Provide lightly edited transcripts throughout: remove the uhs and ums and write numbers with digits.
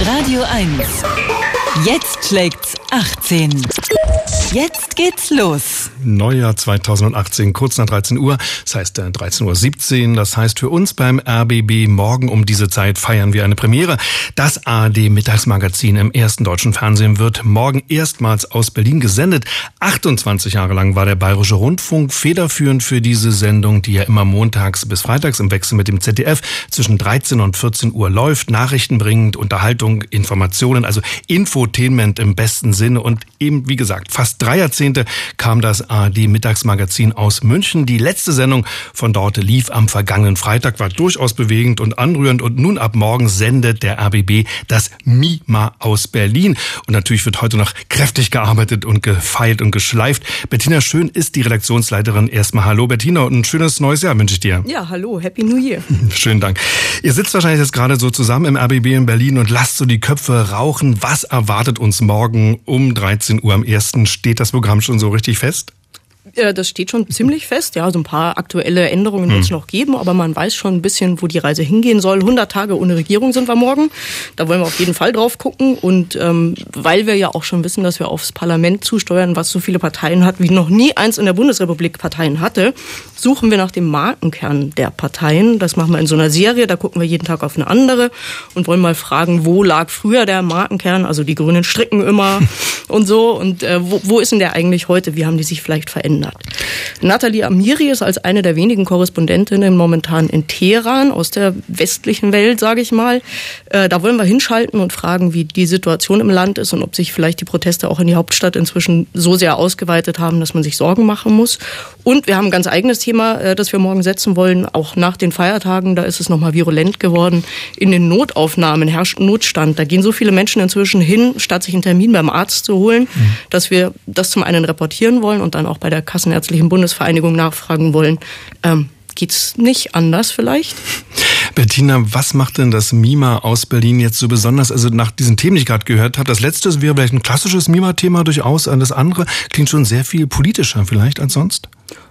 Radio 1. Jetzt schlägt's 18. Jetzt geht's los. Neujahr 2018, kurz nach 13 Uhr. Das heißt 13.17 Uhr. Das heißt für uns beim RBB, morgen um diese Zeit feiern wir eine Premiere. Das ARD-Mittagsmagazin im ersten deutschen Fernsehen wird morgen erstmals aus Berlin gesendet. 28 Jahre lang war der Bayerische Rundfunk federführend für diese Sendung, die ja immer montags bis freitags im Wechsel mit dem ZDF zwischen 13 und 14 Uhr läuft. Nachrichten bringend, Unterhaltung, Informationen, also Infotainment im besten Sinne. Und eben, wie gesagt, fast 3 Jahrzehnte kam das ARD-Mittagsmagazin aus München. Die letzte Sendung von dort lief am vergangenen Freitag, war durchaus bewegend und anrührend. Und nun ab morgen sendet der RBB das MiMa aus Berlin. Und natürlich wird heute noch kräftig gearbeitet und gefeilt und geschleift. Bettina Schön ist die Redaktionsleiterin. Erstmal hallo Bettina und ein schönes neues Jahr wünsche ich dir. Ja, hallo, Happy New Year. Schönen Dank. Ihr sitzt wahrscheinlich jetzt gerade so zusammen im RBB in Berlin und lasst so die Köpfe rauchen. Was erwartet uns morgen um 13 Uhr am 1.? Steht das Programm schon so richtig fest? Das steht schon ziemlich fest. Ja, so ein paar aktuelle Änderungen wird es noch geben, aber man weiß schon ein bisschen, wo die Reise hingehen soll. 100 Tage ohne Regierung sind wir morgen. Da wollen wir auf jeden Fall drauf gucken. Und weil wir ja auch schon wissen, dass wir aufs Parlament zusteuern, was so viele Parteien hat, wie noch nie eins in der Bundesrepublik Parteien hatte, suchen wir nach dem Markenkern der Parteien. Das machen wir in so einer Serie. Da gucken wir jeden Tag auf eine andere und wollen mal fragen, wo lag früher der Markenkern? Also die Grünen stricken immer und so. Und wo ist denn der eigentlich heute? Wie haben die sich vielleicht verändert? Nathalie Amiri ist als eine der wenigen Korrespondentinnen momentan in Teheran, aus der westlichen Welt, sage ich mal. Da wollen wir hinschalten und fragen, wie die Situation im Land ist und ob sich vielleicht die Proteste auch in die Hauptstadt inzwischen so sehr ausgeweitet haben, dass man sich Sorgen machen muss. Und wir haben ein ganz eigenes Thema, das wir morgen setzen wollen, auch nach den Feiertagen. Da ist es nochmal virulent geworden. In den Notaufnahmen herrscht Notstand. Da gehen so viele Menschen inzwischen hin, statt sich einen Termin beim Arzt zu holen, dass wir das zum einen reportieren wollen und dann auch bei der Kassenärztlichen Bundesvereinigung nachfragen wollen. Geht's nicht anders vielleicht? Bettina, was macht denn das MiMa aus Berlin jetzt so besonders? Also nach diesen Themen, die ich gerade gehört habe, das letzte wäre vielleicht ein klassisches MiMa-Thema durchaus. Das andere klingt schon sehr viel politischer vielleicht als sonst.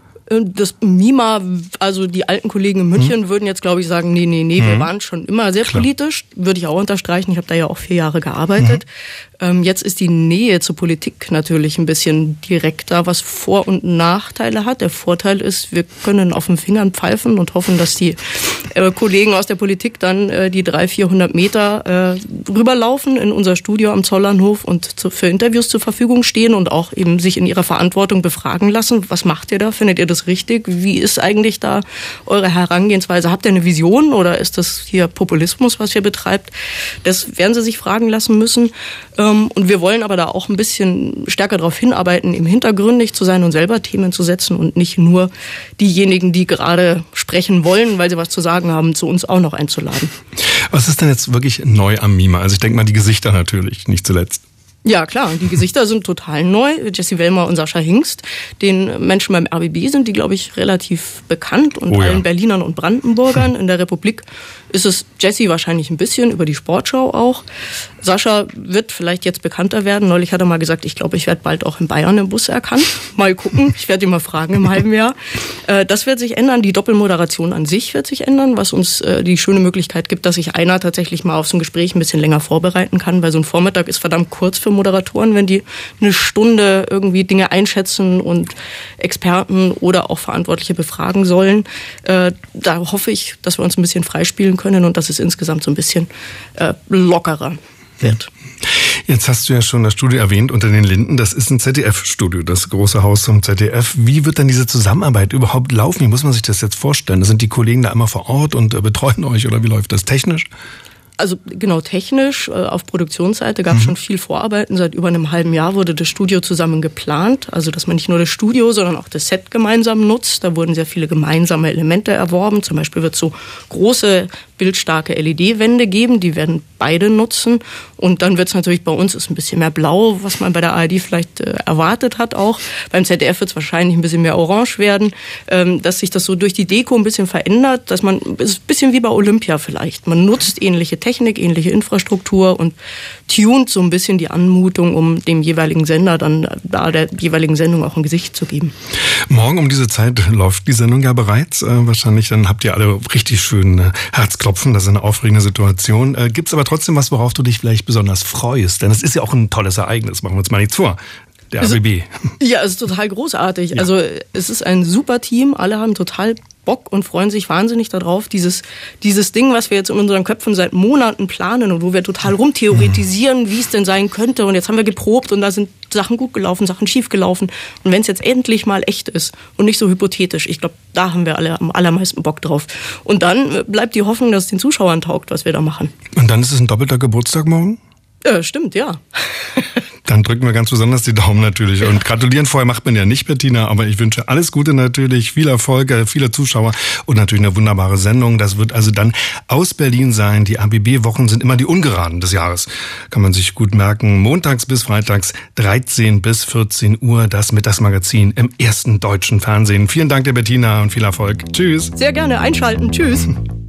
Das MiMa, also die alten Kollegen in München würden jetzt, glaube ich, sagen, nee, wir waren schon immer sehr politisch. Würde ich auch unterstreichen. Ich habe da ja auch 4 Jahre gearbeitet. Jetzt ist die Nähe zur Politik natürlich ein bisschen direkter, was Vor- und Nachteile hat. Der Vorteil ist, wir können auf den Fingern pfeifen und hoffen, dass die Kollegen aus der Politik dann die 300-400 Meter rüberlaufen in unser Studio am Zollernhof und für Interviews zur Verfügung stehen und auch eben sich in ihrer Verantwortung befragen lassen. Was macht ihr da? Findet ihr das richtig? Wie ist eigentlich da eure Herangehensweise? Habt ihr eine Vision oder ist das hier Populismus, was ihr betreibt? Das werden sie sich fragen lassen müssen. Und wir wollen aber da auch ein bisschen stärker darauf hinarbeiten, eben hintergründig zu sein und selber Themen zu setzen und nicht nur diejenigen, die gerade sprechen wollen, weil sie was zu sagen haben, zu uns auch noch einzuladen. Was ist denn jetzt wirklich neu am MiMa? Also ich denke mal die Gesichter natürlich, nicht zuletzt. Ja, klar, die Gesichter sind total neu. Jessie Wellmer und Sascha Hingst. Den Menschen beim RBB sind die, glaube ich, relativ bekannt und allen Berlinern und Brandenburgern. In der Republik ist es Jessie wahrscheinlich ein bisschen, über die Sportschau auch. Sascha wird vielleicht jetzt bekannter werden. Neulich hat er mal gesagt, ich glaube, ich werde bald auch in Bayern im Bus erkannt. Mal gucken, ich werde ihn mal fragen im halben Jahr. Das wird sich ändern. Die Doppelmoderation an sich wird sich ändern, was uns die schöne Möglichkeit gibt, dass sich einer tatsächlich mal auf so ein Gespräch ein bisschen länger vorbereiten kann, weil so ein Vormittag ist verdammt kurz für Moderatoren, wenn die eine Stunde irgendwie Dinge einschätzen und Experten oder auch Verantwortliche befragen sollen. Da hoffe ich, dass wir uns ein bisschen freispielen können und dass es insgesamt so ein bisschen lockerer wird. Jetzt hast du ja schon das Studio erwähnt, Unter den Linden. Das ist ein ZDF-Studio, das große Haus vom ZDF. Wie wird denn diese Zusammenarbeit überhaupt laufen? Wie muss man sich das jetzt vorstellen? Sind die Kollegen da immer vor Ort und betreuen euch oder wie läuft das technisch? Also genau technisch, auf Produktionsseite gab es schon viel Vorarbeiten. Seit über einem halben Jahr wurde das Studio zusammen geplant. Also dass man nicht nur das Studio, sondern auch das Set gemeinsam nutzt. Da wurden sehr viele gemeinsame Elemente erworben. Zum Beispiel wird es so große, bildstarke LED-Wände geben. Die werden beide nutzen. Und dann wird es natürlich bei uns ist ein bisschen mehr blau, was man bei der ARD vielleicht erwartet hat auch. Beim ZDF wird es wahrscheinlich ein bisschen mehr orange werden. Dass sich das so durch die Deko ein bisschen verändert. Dass man, es ist ein bisschen wie bei Olympia vielleicht. Man nutzt ähnliche Technik, ähnliche Infrastruktur und tunt so ein bisschen die Anmutung, um dem jeweiligen Sender dann da der jeweiligen Sendung auch ein Gesicht zu geben. Morgen um diese Zeit läuft die Sendung ja bereits. Wahrscheinlich dann habt ihr alle richtig schön Herzklopfen klopfen. Das ist eine aufregende Situation. Gibt's aber trotzdem was, worauf du dich vielleicht besonders freust? Denn es ist ja auch ein tolles Ereignis, machen wir uns mal nichts vor. Der ABB. Ja, es ist total großartig. Ja. Also es ist ein super Team. Alle haben total Bock und freuen sich wahnsinnig darauf. Dieses Ding, was wir jetzt in unseren Köpfen seit Monaten planen und wo wir total rumtheoretisieren, wie es denn sein könnte. Und jetzt haben wir geprobt und da sind Sachen gut gelaufen, Sachen schief gelaufen. Und wenn es jetzt endlich mal echt ist und nicht so hypothetisch, ich glaube, da haben wir alle am allermeisten Bock drauf. Und dann bleibt die Hoffnung, dass es den Zuschauern taugt, was wir da machen. Und dann ist es ein doppelter Geburtstag morgen? Stimmt, ja. Dann drücken wir ganz besonders die Daumen natürlich. Und gratulieren vorher macht man ja nicht, Bettina, aber ich wünsche alles Gute natürlich, viel Erfolg, viele Zuschauer und natürlich eine wunderbare Sendung. Das wird also dann aus Berlin sein. Die ABB-Wochen sind immer die ungeraden des Jahres. Kann man sich gut merken. Montags bis freitags 13 bis 14 Uhr das Mittagsmagazin im ersten deutschen Fernsehen. Vielen Dank der Bettina und viel Erfolg. Tschüss. Sehr gerne einschalten. Tschüss.